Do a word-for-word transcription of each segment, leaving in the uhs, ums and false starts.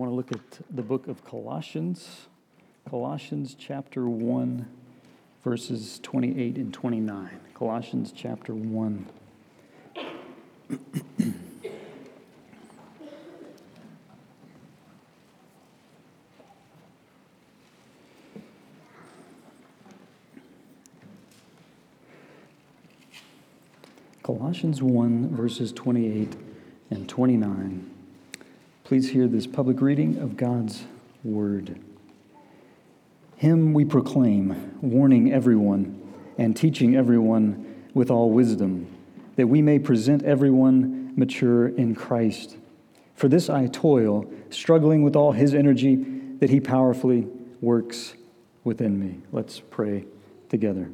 want to look at the book of Colossians, Colossians chapter one, verses twenty-eight and twenty-nine. Colossians chapter one. Colossians one, verses twenty-eight and twenty-nine. Please hear this public reading of God's Word. Him we proclaim, warning everyone and teaching everyone with all wisdom, that we may present everyone mature in Christ. For this I toil, struggling with all His energy that He powerfully works within me. Let's pray together.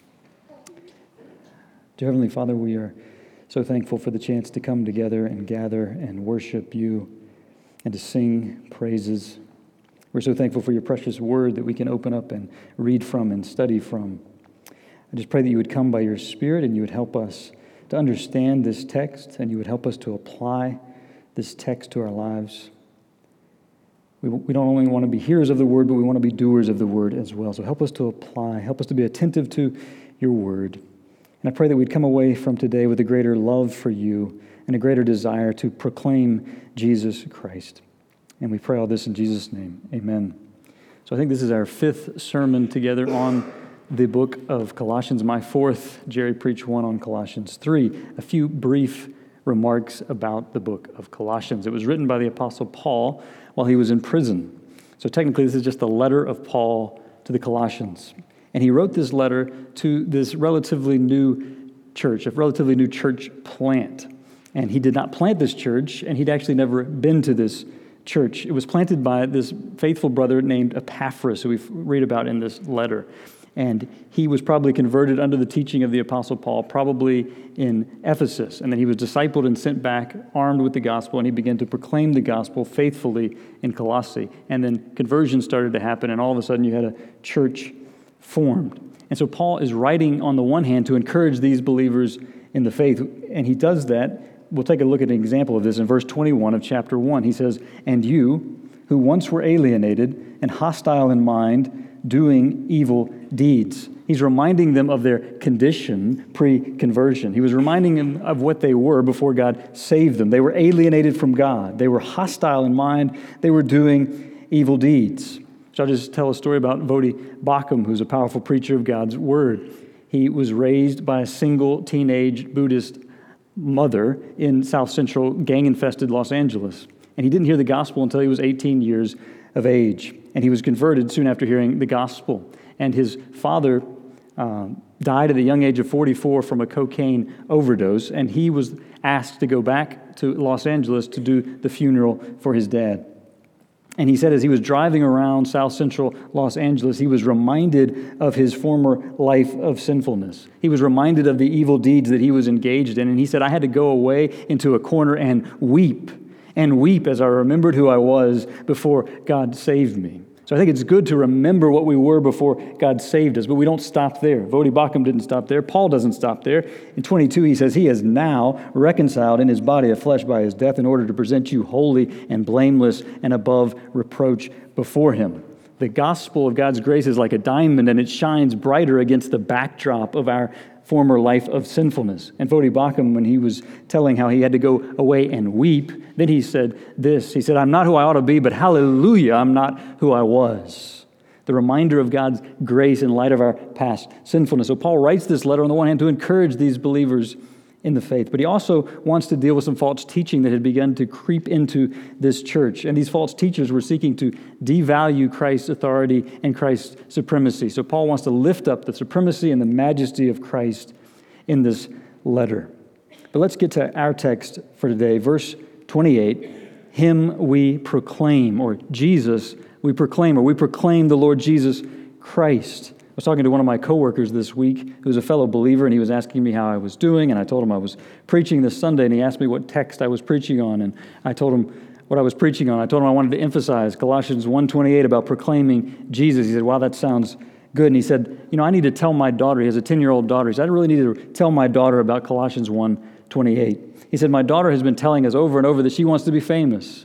Dear Heavenly Father, we are so thankful for the chance to come together and gather and worship You and to sing praises. We're so thankful for Your precious Word that we can open up and read from and study from. I just pray that You would come by Your Spirit and You would help us to understand this text and You would help us to apply this text to our lives. We, we don't only want to be hearers of the Word, but we want to be doers of the Word as well. So help us to apply, help us to be attentive to Your Word. And I pray that we'd come away from today with a greater love for You and a greater desire to proclaim Jesus Christ. And we pray all this in Jesus' name. Amen. So I think this is our fifth sermon together on the book of Colossians. My fourth, Jerry preached one on Colossians three. A few brief remarks about the book of Colossians. It was written by the Apostle Paul while he was in prison. So technically this is just a letter of Paul to the Colossians. And he wrote this letter to this relatively new church, a relatively new church plant. And he did not plant this church, and he'd actually never been to this church. It was planted by this faithful brother named Epaphras, who we read about in this letter. And he was probably converted under the teaching of the Apostle Paul, probably in Ephesus. And then he was discipled and sent back armed with the gospel, and he began to proclaim the gospel faithfully in Colossae. And then conversion started to happen, and all of a sudden you had a church formed. And so Paul is writing on the one hand to encourage these believers in the faith, and he does that. We'll take a look at an example of this in verse twenty-one of chapter one. He says, "And you, who once were alienated and hostile in mind, doing evil deeds." He's reminding them of their condition pre-conversion. He was reminding them of what they were before God saved them. They were alienated from God. They were hostile in mind. They were doing evil deeds. So I'll just tell a story about Vodi Bakum, who's a powerful preacher of God's Word. He was raised by a single teenage Buddhist mother in South Central gang-infested Los Angeles. And he didn't hear the gospel until he was eighteen years of age. And he was converted soon after hearing the gospel. And his father uh, died at a young age of forty-four from a cocaine overdose. And he was asked to go back to Los Angeles to do the funeral for his dad. And he said as he was driving around South Central Los Angeles, he was reminded of his former life of sinfulness. He was reminded of the evil deeds that he was engaged in. And he said, I had to go away into a corner and weep, and weep as I remembered who I was before God saved me. So I think it's good to remember what we were before God saved us, but we don't stop there. Vodi Bakum didn't stop there. Paul doesn't stop there. In twenty-two, he says, he is now reconciled in his body of flesh by his death in order to present you holy and blameless and above reproach before him. The gospel of God's grace is like a diamond, and it shines brighter against the backdrop of our former life of sinfulness. And Vodi Bakum, when he was telling how he had to go away and weep, then he said this. He said, I'm not who I ought to be, but hallelujah, I'm not who I was. The reminder of God's grace in light of our past sinfulness. So Paul writes this letter on the one hand to encourage these believers in the faith, but he also wants to deal with some false teaching that had begun to creep into this church. And these false teachers were seeking to devalue Christ's authority and Christ's supremacy. So Paul wants to lift up the supremacy and the majesty of Christ in this letter. But let's get to our text for today. Verse twenty-eight, him we proclaim, or Jesus we proclaim, or we proclaim the Lord Jesus Christ. I was talking to one of my coworkers this week who's a fellow believer, and he was asking me how I was doing, and I told him I was preaching this Sunday, and he asked me what text I was preaching on, and I told him what I was preaching on. I told him I wanted to emphasize Colossians one twenty-eight about proclaiming Jesus. He said, wow, that sounds good. And he said, you know, I need to tell my daughter, he has a ten-year-old daughter, he said, I really need to tell my daughter about Colossians one twenty-eight. He said, my daughter has been telling us over and over that she wants to be famous.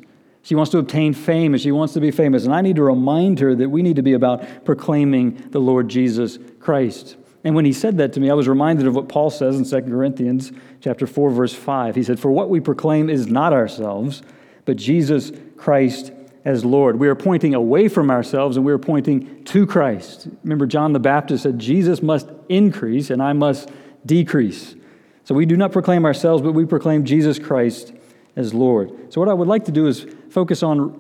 She wants to obtain fame, and she wants to be famous. And I need to remind her that we need to be about proclaiming the Lord Jesus Christ. And when he said that to me, I was reminded of what Paul says in Second Corinthians chapter four, verse five. He said, "For what we proclaim is not ourselves, but Jesus Christ as Lord." We are pointing away from ourselves, and we are pointing to Christ. Remember, John the Baptist said, "Jesus must increase, and I must decrease." So we do not proclaim ourselves, but we proclaim Jesus Christ as Lord. So what I would like to do is focus on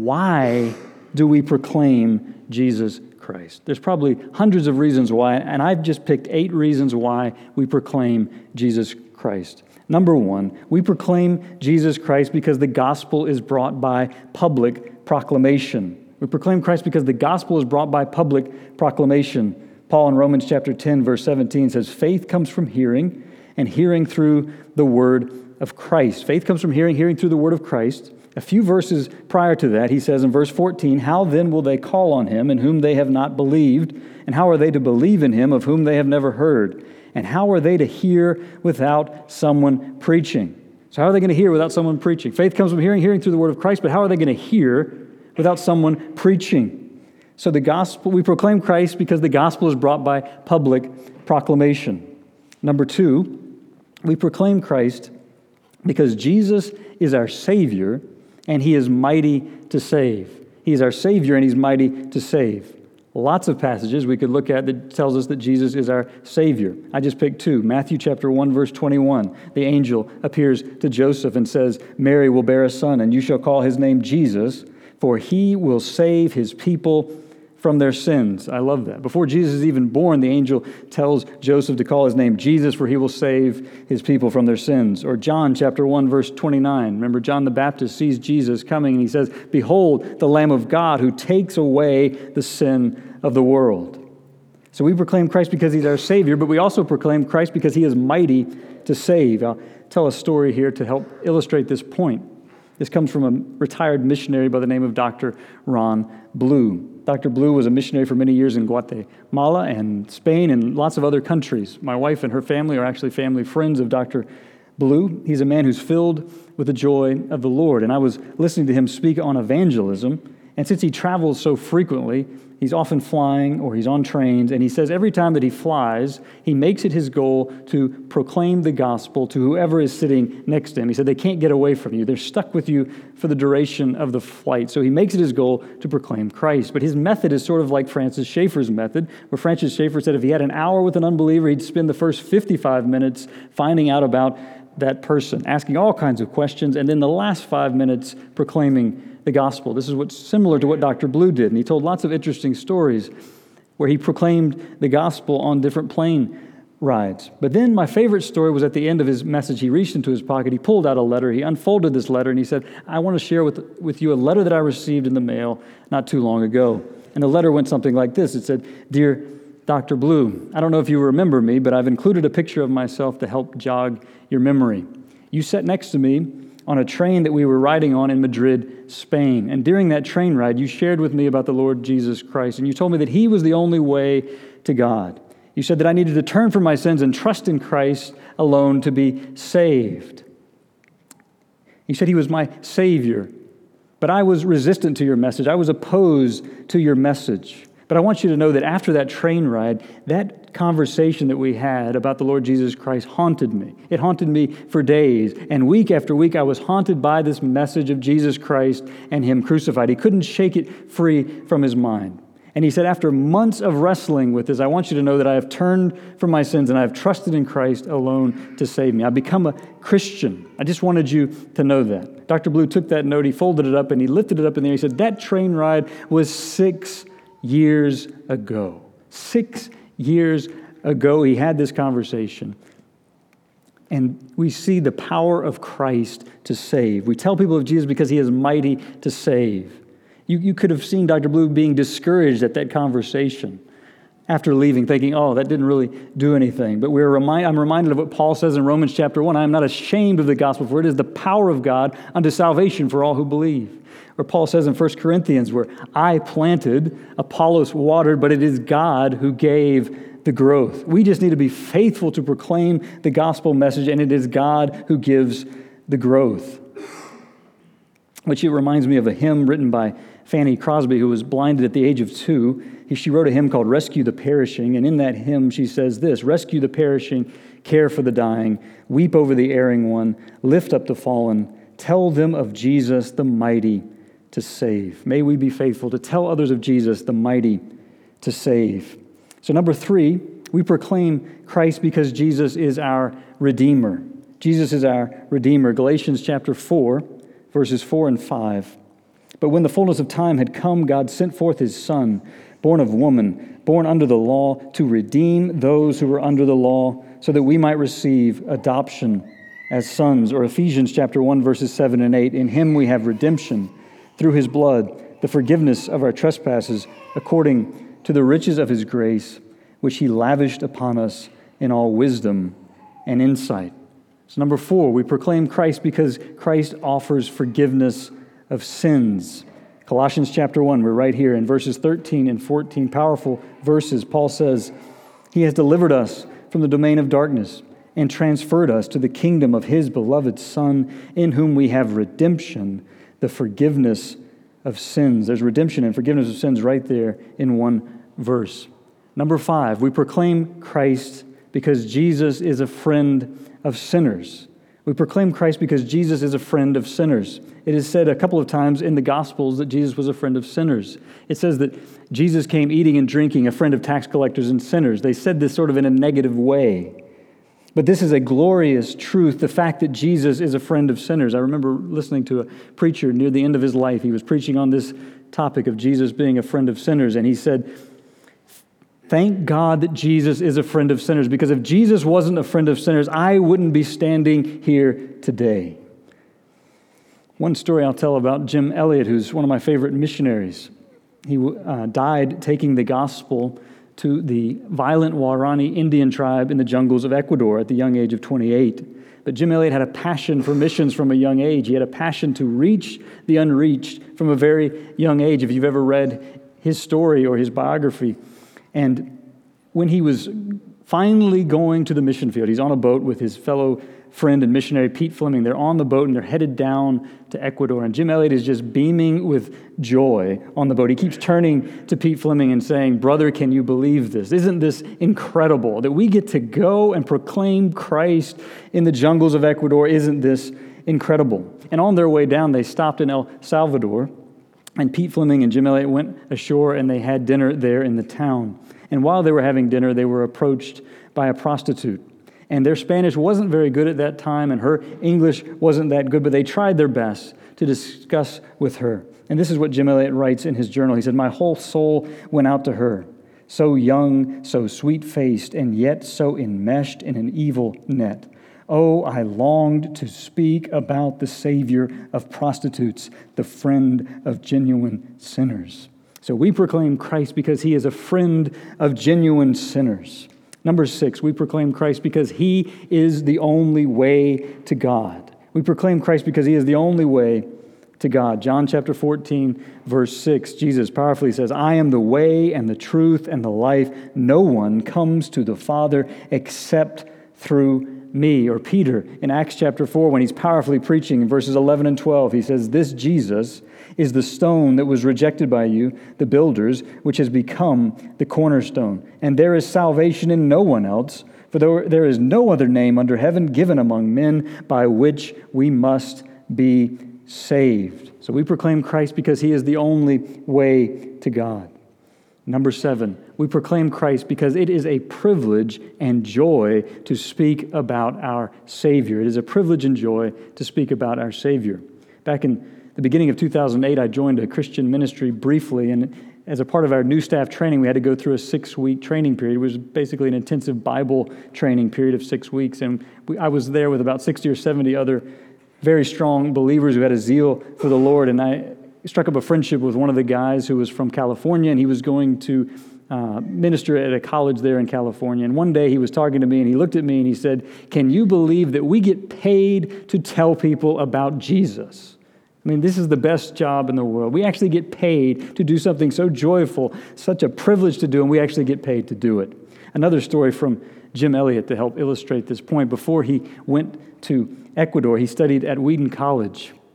why do we proclaim Jesus Christ. There's probably hundreds of reasons why, and I've just picked eight reasons why we proclaim Jesus Christ. Number one, we proclaim Jesus Christ because the gospel is brought by public proclamation. We proclaim Christ because the gospel is brought by public proclamation. Paul in Romans chapter ten, verse seventeen says, "Faith comes from hearing, and hearing through the word of Christ." Faith comes from hearing, hearing through the word of Christ. A few verses prior to that, he says in verse fourteen, "How then will they call on him in whom they have not believed? And how are they to believe in him of whom they have never heard? And how are they to hear without someone preaching?" So how are they going to hear without someone preaching? Faith comes from hearing, hearing through the word of Christ, but how are they going to hear without someone preaching? So the gospel, we proclaim Christ because the gospel is brought by public proclamation. Number two, we proclaim Christ because Jesus is our Savior and he is mighty to save. He is our Savior and he's mighty to save. Lots of passages we could look at that tells us that Jesus is our Savior. I just picked two. Matthew chapter one, verse twenty-one. The angel appears to Joseph and says, "Mary will bear a son, and you shall call his name Jesus, for he will save his people from their sins." I love that. Before Jesus is even born, the angel tells Joseph to call his name Jesus, for he will save his people from their sins. Or John chapter one, verse twenty-nine. Remember, John the Baptist sees Jesus coming, and he says, "Behold, the Lamb of God who takes away the sin of the world." So we proclaim Christ because he's our Savior, but we also proclaim Christ because he is mighty to save. I'll tell a story here to help illustrate this point. This comes from a retired missionary by the name of Doctor Ron Blue. Doctor Blue was a missionary for many years in Guatemala and Spain and lots of other countries. My wife and her family are actually family friends of Doctor Blue. He's a man who's filled with the joy of the Lord. And I was listening to him speak on evangelism. And since he travels so frequently, he's often flying or he's on trains. And he says every time that he flies, he makes it his goal to proclaim the gospel to whoever is sitting next to him. He said they can't get away from you. They're stuck with you for the duration of the flight. So he makes it his goal to proclaim Christ. But his method is sort of like Francis Schaeffer's method, where Francis Schaeffer said if he had an hour with an unbeliever, he'd spend the first fifty-five minutes finding out about that person, asking all kinds of questions, and then the last five minutes proclaiming the gospel. This is what's similar to what Doctor Blue did, and he told lots of interesting stories where he proclaimed the gospel on different plane rides. But then my favorite story was at the end of his message. He reached into his pocket, he pulled out a letter, he unfolded this letter, and he said, "I want to share with, with you a letter that I received in the mail not too long ago." And the letter went something like this. It said, "Dear Doctor Blue, I don't know if you remember me, but I've included a picture of myself to help jog your memory. You sat next to me on a train that we were riding on in Madrid, Spain. And during that train ride, you shared with me about the Lord Jesus Christ, and you told me that he was the only way to God. You said that I needed to turn from my sins and trust in Christ alone to be saved. You said he was my Savior, but I was resistant to your message. I was opposed to your message. But I want you to know that after that train ride, that conversation that we had about the Lord Jesus Christ haunted me. It haunted me for days. And week after week, I was haunted by this message of Jesus Christ and him crucified. He couldn't shake it free from his mind. And he said, after months of wrestling with this, I want you to know that I have turned from my sins and I have trusted in Christ alone to save me. I've become a Christian. I just wanted you to know that." Doctor Blue took that note, he folded it up, and he lifted it up in there. He said, "That train ride was six years ago. Six years ago, he had this conversation. And we see the power of Christ to save. We tell people of Jesus because he is mighty to save. You, you could have seen Doctor Blue being discouraged at that conversation after leaving, thinking, oh, that didn't really do anything. But we're remind, I'm reminded of what Paul says in Romans chapter one, "I am not ashamed of the gospel, for it is the power of God unto salvation for all who believe." Or Paul says in First Corinthians, where "I planted, Apollos watered, but it is God who gave the growth." We just need to be faithful to proclaim the gospel message, and it is God who gives the growth. which it reminds me of a hymn written by Fanny Crosby, who was blinded at the age of two. She wrote a hymn called Rescue the Perishing, and in that hymn she says this: rescue the perishing, care for the dying, weep over the erring one, lift up the fallen, tell them of Jesus the mighty to save. May we be faithful to tell others of Jesus the mighty to save. So number three, we proclaim Christ because Jesus is our Redeemer. Jesus is our Redeemer. Galatians chapter four, verses four and five. But when the fullness of time had come, God sent forth his Son, born of woman, born under the law, to redeem those who were under the law, so that we might receive adoption as sons. Or Ephesians chapter one, verses seven and eight. In him we have redemption through his blood, the forgiveness of our trespasses, according to the riches of his grace, which he lavished upon us in all wisdom and insight. So number four, we proclaim Christ because Christ offers forgiveness of sins. Colossians chapter one, we're right here in verses thirteen and fourteen, powerful verses. Paul says, he has delivered us from the domain of darkness and transferred us to the kingdom of his beloved Son, in whom we have redemption, the forgiveness of sins. There's redemption and forgiveness of sins right there in one verse. Number five, we proclaim Christ because Jesus is a friend of sinners. We proclaim Christ because Jesus is a friend of sinners. It is said a couple of times in the Gospels that Jesus was a friend of sinners. It says that Jesus came eating and drinking, a friend of tax collectors and sinners. They said this sort of in a negative way. But this is a glorious truth, the fact that Jesus is a friend of sinners. I remember listening to a preacher near the end of his life. He was preaching on this topic of Jesus being a friend of sinners, and he said, thank God that Jesus is a friend of sinners, because if Jesus wasn't a friend of sinners, I wouldn't be standing here today. One story I'll tell about Jim Elliot, who's one of my favorite missionaries. He uh, died taking the gospel to the violent Waorani Indian tribe in the jungles of Ecuador at the young age of twenty-eight. But Jim Elliot had a passion for missions from a young age. He had a passion to reach the unreached from a very young age. If you've ever read his story or his biography, and when he was finally going to the mission field, he's on a boat with his fellow friend and missionary Pete Fleming. They're on the boat and they're headed down to Ecuador. And Jim Elliot is just beaming with joy on the boat. He keeps turning to Pete Fleming and saying, brother, can you believe this? Isn't this incredible that we get to go and proclaim Christ in the jungles of Ecuador? Isn't this incredible? And on their way down, they stopped in El Salvador. And Pete Fleming and Jim Elliot went ashore and they had dinner there in the town. And while they were having dinner, they were approached by a prostitute. And their Spanish wasn't very good at that time, and her English wasn't that good, but they tried their best to discuss with her. And this is what Jim Elliot writes in his journal. He said, my whole soul went out to her, so young, so sweet-faced, and yet so enmeshed in an evil net. Oh, I longed to speak about the Savior of prostitutes, the friend of genuine sinners. So we proclaim Christ because he is a friend of genuine sinners. Number six, we proclaim Christ because he is the only way to God. We proclaim Christ because he is the only way to God. John chapter fourteen, verse six, Jesus powerfully says, I am the way and the truth and the life. No one comes to the Father except through me. Or Peter in Acts chapter four, when he's powerfully preaching in verses eleven and twelve, he says, this Jesus is the stone that was rejected by you, the builders, which has become the cornerstone. And there is salvation in no one else, for there is no other name under heaven given among men by which we must be saved. So we proclaim Christ because he is the only way to God. Number seven, we proclaim Christ because it is a privilege and joy to speak about our Savior. It is a privilege and joy to speak about our Savior. Back in the beginning of two thousand eight, I joined a Christian ministry briefly, and as a part of our new staff training, we had to go through a six-week training period. It was basically an intensive Bible training period of six weeks, and we, I was there with about sixty or seventy other very strong believers who had a zeal for the Lord, and I struck up a friendship with one of the guys who was from California, and he was going to uh, minister at a college there in California. And one day he was talking to me, and he looked at me and he said, can you believe that we get paid to tell people about Jesus? I mean, this is the best job in the world. We actually get paid to do something so joyful, such a privilege to do, and we actually get paid to do it. Another story from Jim Elliot to help illustrate this point. Before he went to Ecuador, he studied at Wheaton College.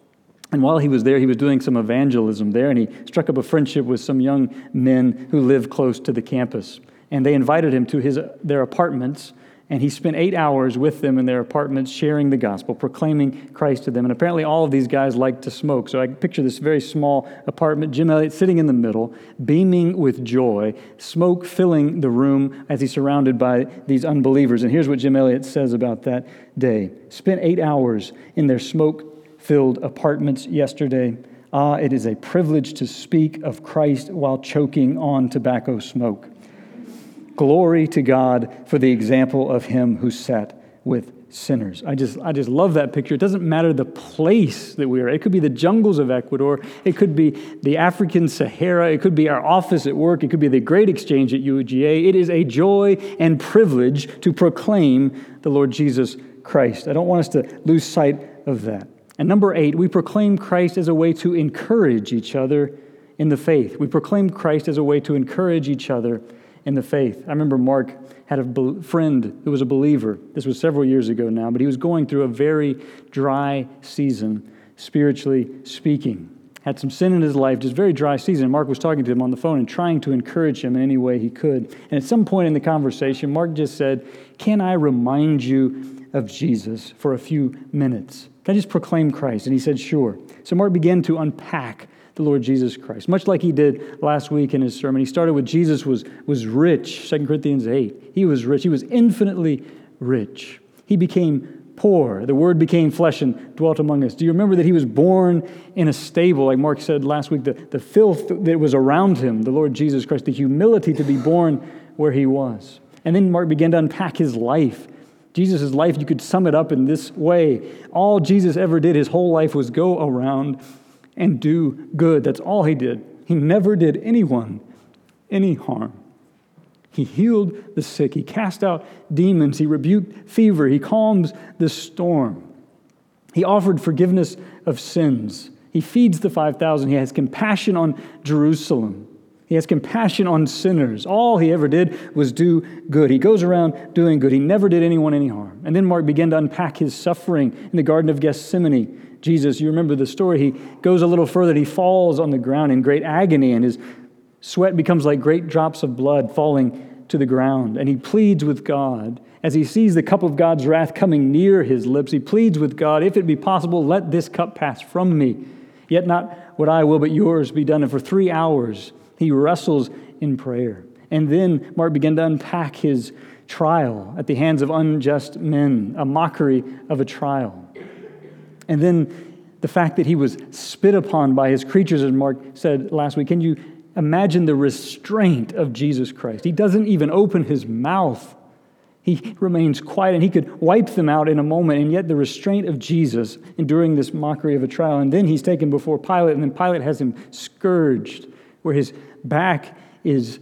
And while he was there, he was doing some evangelism there, and he struck up a friendship with some young men who lived close to the campus. And they invited him to his their apartments, and he spent eight hours with them in their apartments sharing the gospel, proclaiming Christ to them. And apparently all of these guys like to smoke. So I picture this very small apartment, Jim Elliot sitting in the middle, beaming with joy, smoke filling the room as he's surrounded by these unbelievers. And here's what Jim Elliot says about that day. Spent eight hours in their smoke-filled apartments yesterday. Ah, it is a privilege to speak of Christ while choking on tobacco smoke. Glory to God for the example of him who sat with sinners. I just I just love that picture. It doesn't matter the place that we are. It could be the jungles of Ecuador. It could be the African Sahara. It could be our office at work. It could be the Great Exchange at U G A. It is a joy and privilege to proclaim the Lord Jesus Christ. I don't want us to lose sight of that. And number eight, we proclaim Christ as a way to encourage each other in the faith. We proclaim Christ as a way to encourage each other in the faith. I remember Mark had a friend who was a believer. This was several years ago now, but he was going through a very dry season, spiritually speaking. Had some sin in his life, just very dry season. Mark was talking to him on the phone and trying to encourage him in any way he could. And at some point in the conversation, Mark just said, "Can I remind you of Jesus for a few minutes? Can I just proclaim Christ?" And he said, "Sure." So Mark began to unpack the Lord Jesus Christ, much like he did last week in his sermon. He started with Jesus was, was rich, Second Corinthians eight. He was rich. He was infinitely rich. He became poor. The Word became flesh and dwelt among us. Do you remember that he was born in a stable, like Mark said last week, the, the filth that was around him, the Lord Jesus Christ, the humility to be born where he was. And then Mark began to unpack his life. Jesus' life, you could sum it up in this way. All Jesus ever did his whole life was go around and do good. That's all he did. He never did anyone any harm. He healed the sick. He cast out demons. He rebuked fever. He calms the storm. He offered forgiveness of sins. He feeds the five thousand. He has compassion on Jerusalem. He has compassion on sinners. All he ever did was do good. He goes around doing good. He never did anyone any harm. And then Mark began to unpack his suffering in the Garden of Gethsemane. Jesus, you remember the story, he goes a little further. He falls on the ground in great agony, and his sweat becomes like great drops of blood falling to the ground. And he pleads with God. As he sees the cup of God's wrath coming near his lips, he pleads with God, "If it be possible, let this cup pass from me. Yet not what I will, but yours be done." And for three hours, he wrestles in prayer. And then Mark began to unpack his trial at the hands of unjust men, a mockery of a trial. And then the fact that he was spit upon by his creatures, as Mark said last week. Can you imagine the restraint of Jesus Christ? He doesn't even open his mouth. He remains quiet, and he could wipe them out in a moment, and yet the restraint of Jesus enduring this mockery of a trial. And then he's taken before Pilate, and then Pilate has him scourged, where his back is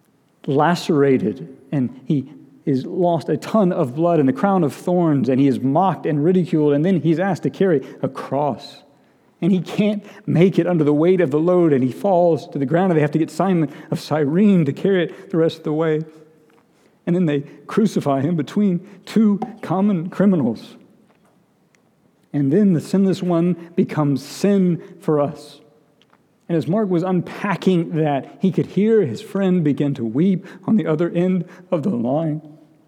lacerated, and he is lost a ton of blood and the crown of thorns, and he is mocked and ridiculed, and then he's asked to carry a cross. And he can't make it under the weight of the load, and he falls to the ground, and they have to get Simon of Cyrene to carry it the rest of the way. And then they crucify him between two common criminals. And then the sinless one becomes sin for us. And as Mark was unpacking that, he could hear his friend begin to weep on the other end of the line.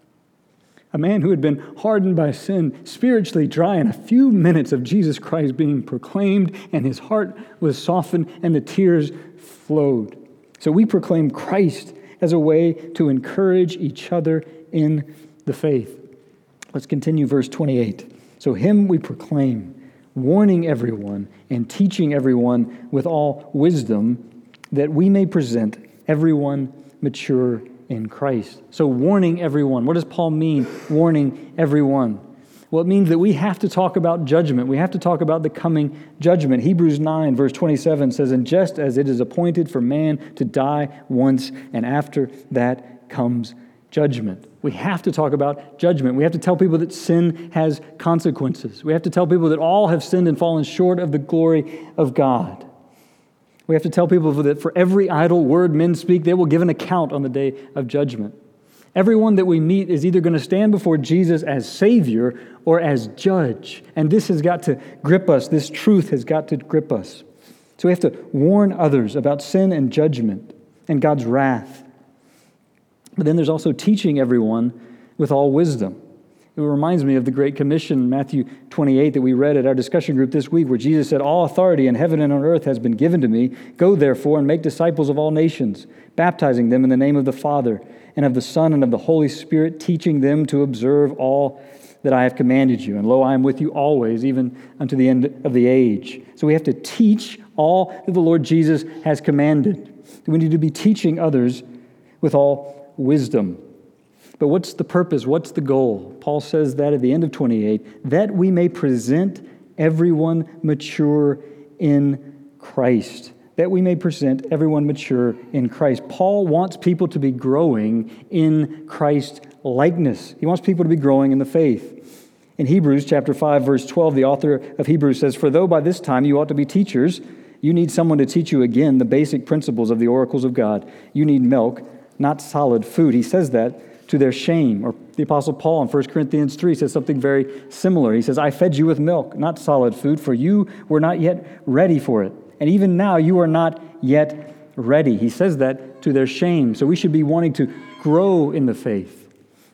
A man who had been hardened by sin, spiritually dry, in a few minutes of Jesus Christ being proclaimed, and his heart was softened and the tears flowed. So we proclaim Christ as a way to encourage each other in the faith. Let's continue verse twenty-eight. So him we proclaim, warning everyone and teaching everyone with all wisdom, that we may present everyone mature in Christ. So warning everyone. What does Paul mean, warning everyone? Well, it means that we have to talk about judgment. We have to talk about the coming judgment. Hebrews nine, verse twenty-seven says, "And just as it is appointed for man to die once, and after that comes judgment." We have to talk about judgment. We have to tell people that sin has consequences. We have to tell people that all have sinned and fallen short of the glory of God. We have to tell people that for every idle word men speak, they will give an account on the day of judgment. Everyone that we meet is either going to stand before Jesus as Savior or as judge. And this has got to grip us. This truth has got to grip us. So we have to warn others about sin and judgment and God's wrath. But then there's also teaching everyone with all wisdom. It reminds me of the Great Commission, Matthew twenty-eight, that we read at our discussion group this week, where Jesus said, "All authority in heaven and on earth has been given to me. Go therefore and make disciples of all nations, baptizing them in the name of the Father and of the Son and of the Holy Spirit, teaching them to observe all that I have commanded you. And lo, I am with you always, even unto the end of the age." So we have to teach all that the Lord Jesus has commanded. We need to be teaching others with all wisdom. But what's the purpose? What's the goal? Paul says that at the end of twenty-eight, that we may present everyone mature in Christ. That we may present everyone mature in Christ. Paul wants people to be growing in Christ likeness. He wants people to be growing in the faith. In Hebrews chapter five, verse twelve, the author of Hebrews says, "For though by this time you ought to be teachers, you need someone to teach you again the basic principles of the oracles of God. You need milk, not solid food." He says that to their shame. Or the Apostle Paul in First Corinthians three says something very similar. He says, "I fed you with milk, not solid food, for you were not yet ready for it. And even now you are not yet ready." He says that to their shame. So we should be wanting to grow in the faith.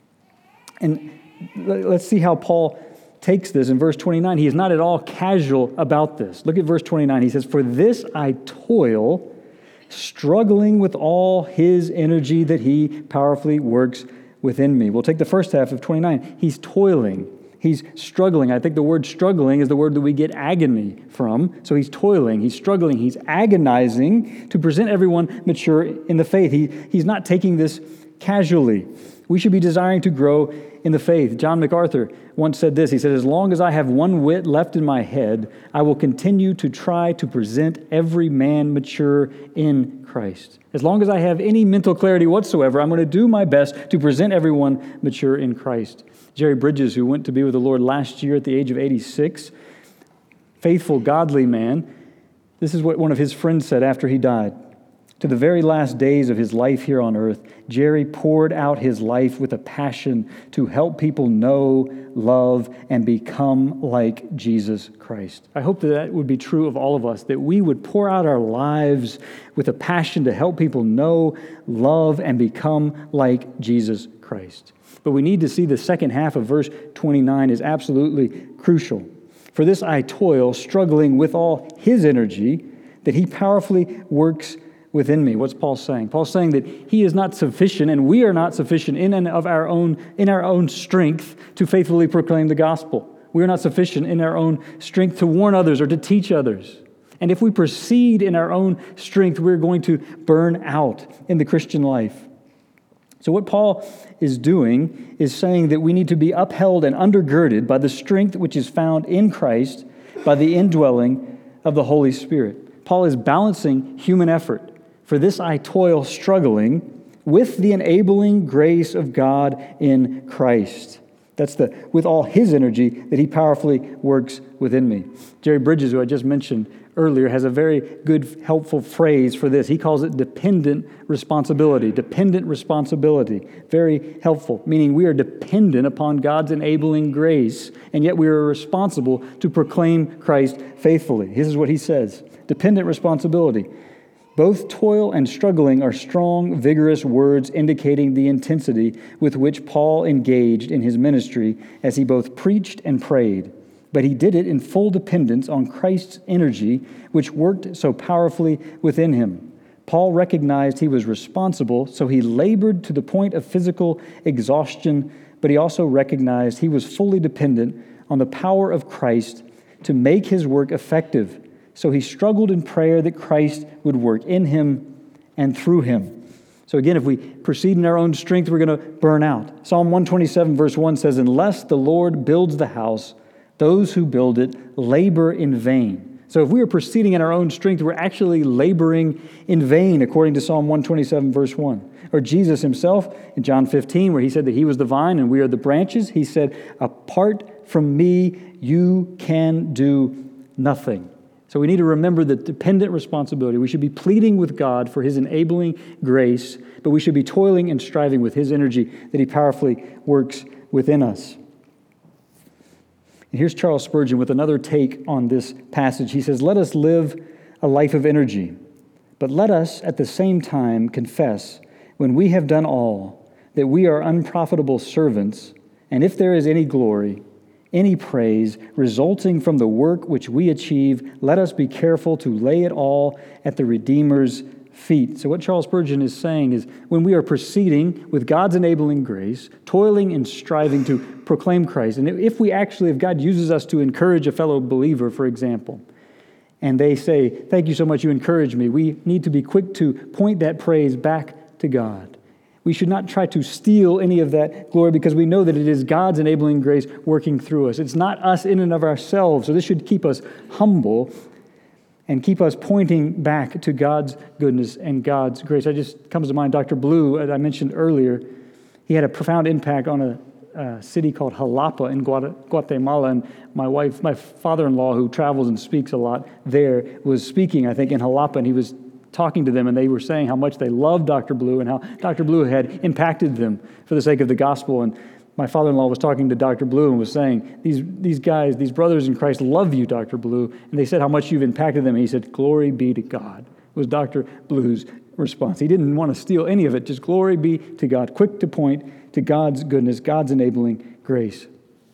And let's see how Paul takes this in verse twenty-nine. He is not at all casual about this. Look at verse twenty-nine. He says, "For this I toil, struggling with all his energy that he powerfully works within me." We'll take the first half of twenty-nine. He's toiling. He's struggling. I think the word struggling is the word that we get agony from. So he's toiling. He's struggling. He's agonizing to present everyone mature in the faith. He, he's not taking this casually. We should be desiring to grow in the faith. John MacArthur once said this. He said, "As long as I have one whit left in my head, I will continue to try to present every man mature in Christ." As long as I have any mental clarity whatsoever, I'm going to do my best to present everyone mature in Christ. Jerry Bridges, who went to be with the Lord last year at the age of eighty-six, faithful, godly man, this is what one of his friends said after he died. To the very last days of his life here on earth, Jerry poured out his life with a passion to help people know, love, and become like Jesus Christ. I hope that that would be true of all of us, that we would pour out our lives with a passion to help people know, love, and become like Jesus Christ. But we need to see the second half of verse twenty-nine is absolutely crucial. "For this I toil, struggling with all his energy, that he powerfully works within me." What's Paul saying? Paul's saying that he is not sufficient, and we are not sufficient in and of our own, in our own strength to faithfully proclaim the gospel. We are not sufficient in our own strength to warn others or to teach others. And if we proceed in our own strength, we're going to burn out in the Christian life. So what Paul is doing is saying that we need to be upheld and undergirded by the strength which is found in Christ by the indwelling of the Holy Spirit. Paul is balancing human effort. "For this I toil, struggling with the enabling grace of God in Christ." That's the with all his energy that he powerfully works within me. Jerry Bridges, who I just mentioned earlier, has a very good, helpful phrase for this. He calls it dependent responsibility. Dependent responsibility. Very helpful, meaning we are dependent upon God's enabling grace, and yet we are responsible to proclaim Christ faithfully. This is what he says. Dependent responsibility. "Both toil and struggling are strong, vigorous words indicating the intensity with which Paul engaged in his ministry as he both preached and prayed. But he did it in full dependence on Christ's energy, which worked so powerfully within him. Paul recognized he was responsible, so he labored to the point of physical exhaustion, but he also recognized he was fully dependent on the power of Christ to make his work effective. So he struggled in prayer that Christ would work in him and through him." So again, if we proceed in our own strength, we're going to burn out. Psalm one twenty-seven verse one says, "Unless the Lord builds the house, those who build it labor in vain." So if we are proceeding in our own strength, we're actually laboring in vain, according to Psalm one twenty-seven verse one. Or Jesus himself in John fifteen, where he said that he was the vine and we are the branches, he said, "Apart from me, you can do nothing." So we need to remember the dependent responsibility. We should be pleading with God for his enabling grace, but we should be toiling and striving with his energy that he powerfully works within us. And here's Charles Spurgeon with another take on this passage. He says, "Let us live a life of energy, but let us at the same time confess, when we have done all, that we are unprofitable servants, and if there is any glory, any praise resulting from the work which we achieve, let us be careful to lay it all at the Redeemer's feet." So what Charles Spurgeon is saying is, when we are proceeding with God's enabling grace, toiling and striving to proclaim Christ, and if we actually, if God uses us to encourage a fellow believer, for example, and they say, "Thank you so much, you encouraged me," we need to be quick to point that praise back to God. We should not try to steal any of that glory because we know that it is God's enabling grace working through us. It's not us in and of ourselves. So this should keep us humble and keep us pointing back to God's goodness and God's grace. I just comes to mind Doctor Blue, as I mentioned earlier. He had a profound impact on a, a city called Jalapa in Guatemala. And my wife, my father-in-law, who travels and speaks a lot there, was speaking, I think, in Jalapa, and he was talking to them, and they were saying how much they loved Doctor Blue and how Doctor Blue had impacted them for the sake of the gospel. And my father-in-law was talking to Doctor Blue and was saying, these, these guys, these brothers in Christ love you, Doctor Blue. And they said how much you've impacted them. And he said, "Glory be to God," was Doctor Blue's response. He didn't want to steal any of it, just glory be to God, quick to point to God's goodness, God's enabling grace.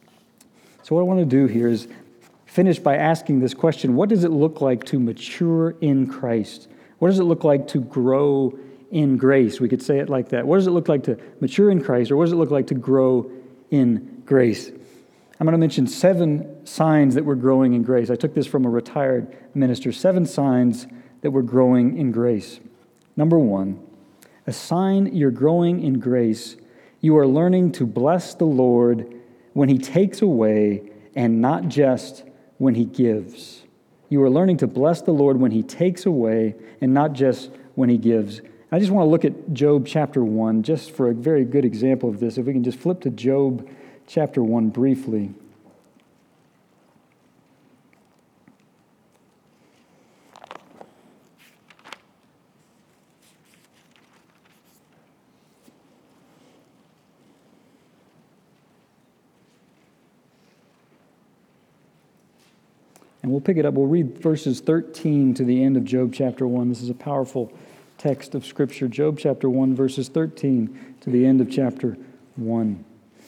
So what I want to do here is finish by asking this question: what does it look like to mature in Christ? What does it look like to grow in grace? We could say it like that. What does it look like to mature in Christ, or what does it look like to grow in grace? I'm going to mention seven signs that we're growing in grace. I took this from a retired minister. Seven signs that we're growing in grace. Number one, a sign you're growing in grace: you are learning to bless the Lord when he takes away and not just when he gives. You are learning to bless the Lord when he takes away and not just when he gives. I just want to look at Job chapter one just for a very good example of this. If we can just flip to Job chapter one briefly. And we'll pick it up. We'll read verses thirteen to the end of Job chapter one. This is a powerful text of Scripture. Job chapter one, verses thirteen to the end of chapter one.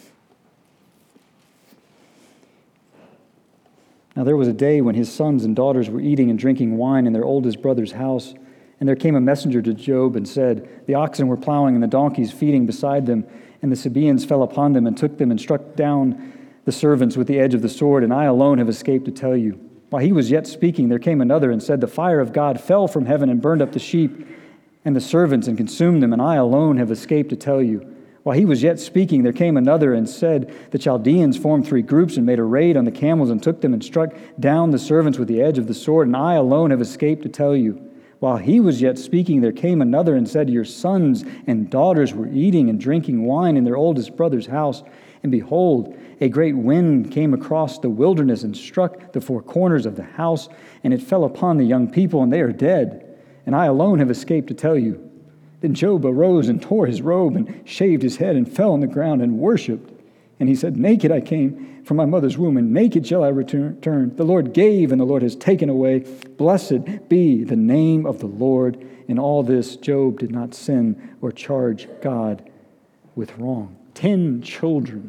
Now there was a day when his sons and daughters were eating and drinking wine in their oldest brother's house. And there came a messenger to Job and said, "The oxen were plowing and the donkeys feeding beside them. And the Sabaeans fell upon them and took them and struck down the servants with the edge of the sword. And I alone have escaped to tell you." While he was yet speaking, there came another and said, "The fire of God fell from heaven and burned up the sheep and the servants and consumed them, and I alone have escaped to tell you." While he was yet speaking, there came another and said, "The Chaldeans formed three groups and made a raid on the camels and took them and struck down the servants with the edge of the sword, and I alone have escaped to tell you." While he was yet speaking, there came another and said, "Your sons and daughters were eating and drinking wine in their oldest brother's house. And behold, a great wind came across the wilderness and struck the four corners of the house, and it fell upon the young people, and they are dead. And I alone have escaped to tell you." Then Job arose and tore his robe and shaved his head and fell on the ground and worshipped. And he said, "Naked I came from my mother's womb, and naked shall I return. The Lord gave, and the Lord has taken away. Blessed be the name of the Lord." In all this, Job did not sin or charge God with wrong. Ten children.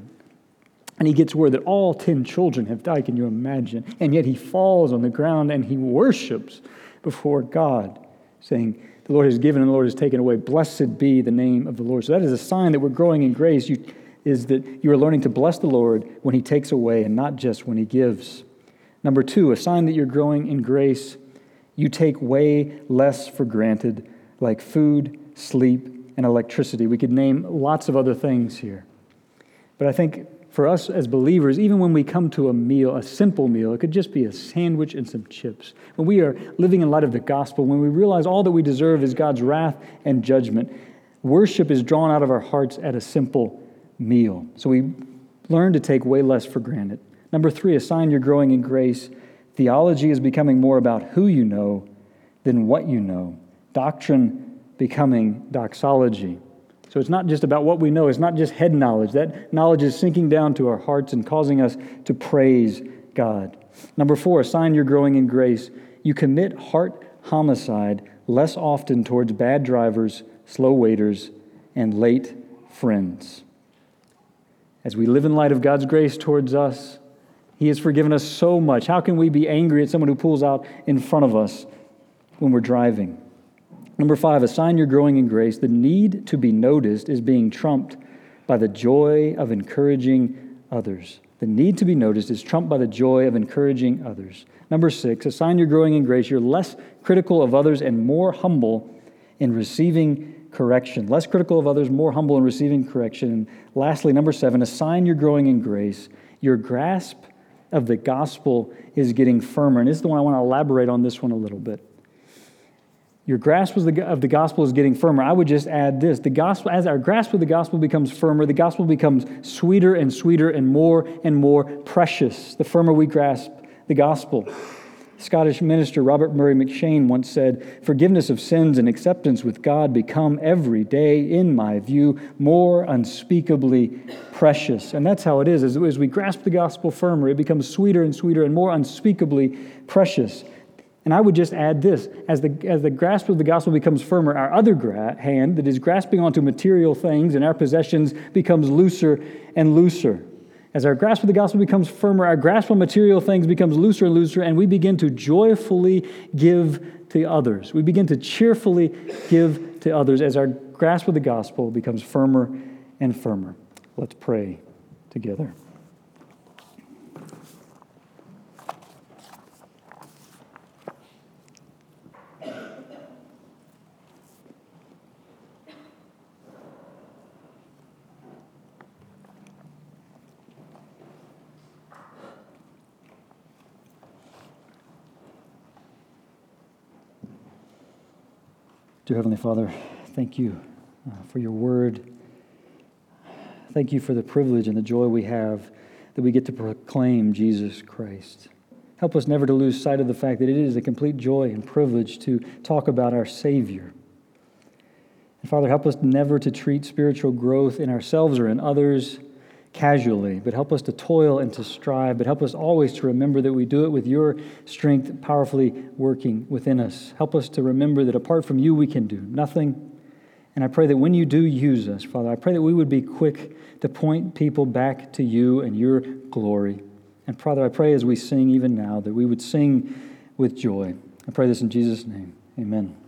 And he gets word that all ten children have died. Can you imagine? And yet he falls on the ground and he worships before God, saying, "The Lord has given and the Lord has taken away. Blessed be the name of the Lord." So that is a sign that we're growing in grace, you, is that you are learning to bless the Lord when he takes away and not just when he gives. Number two, a sign that you're growing in grace: you take way less for granted, like food, sleep, and electricity. We could name lots of other things here. But I think for us as believers, even when we come to a meal, a simple meal, it could just be a sandwich and some chips. When we are living in light of the gospel, when we realize all that we deserve is God's wrath and judgment, worship is drawn out of our hearts at a simple meal. So we learn to take way less for granted. Number three, a sign you're growing in grace: Theology is becoming more about who you know than what you know. Doctrine becoming doxology. So it's not just about what we know. It's not just head knowledge. That knowledge is sinking down to our hearts and causing us to praise God. Number four, a sign you're growing in grace. You commit heart homicide less often towards bad drivers, slow waiters, and late friends. As we live in light of God's grace towards us, He has forgiven us so much. How can we be angry at someone who pulls out in front of us when we're driving? Number five, a sign you're growing in grace. The need to be noticed is being trumped by the joy of encouraging others. The need to be noticed is trumped by the joy of encouraging others. Number six, a sign you're growing in grace. You're less critical of others and more humble in receiving correction. Less critical of others, more humble in receiving correction. And lastly, number seven, a sign you're growing in grace. Your grasp of the gospel is getting firmer. And this is the one I want to elaborate on this one a little bit. Your grasp of the, of the gospel is getting firmer. I would just add this. The gospel, as our grasp of the gospel becomes firmer, the gospel becomes sweeter and sweeter and more and more precious, the firmer we grasp the gospel. Scottish minister Robert Murray McCheyne once said, "Forgiveness of sins and acceptance with God become every day, in my view, more unspeakably precious." And that's how it is. As, as we grasp the gospel firmer, it becomes sweeter and sweeter and more unspeakably precious. And I would just add this, as the as the grasp of the gospel becomes firmer, our other gra- hand that is grasping onto material things and our possessions becomes looser and looser. As our grasp of the gospel becomes firmer, our grasp on material things becomes looser and looser, and we begin to joyfully give to others. We begin to cheerfully give to others as our grasp of the gospel becomes firmer and firmer. Let's pray together. Dear Heavenly Father, thank you uh, for your word. Thank you for the privilege and the joy we have that we get to proclaim Jesus Christ. Help us never to lose sight of the fact that it is a complete joy and privilege to talk about our Savior. And Father, help us never to treat spiritual growth in ourselves or in others casually, but help us to toil and to strive, but help us always to remember that we do it with your strength powerfully working within us. Help us to remember that apart from you, we can do nothing. And I pray that when you do use us, Father, I pray that we would be quick to point people back to you and your glory. And Father, I pray as we sing even now that we would sing with joy. I pray this in Jesus' name. Amen.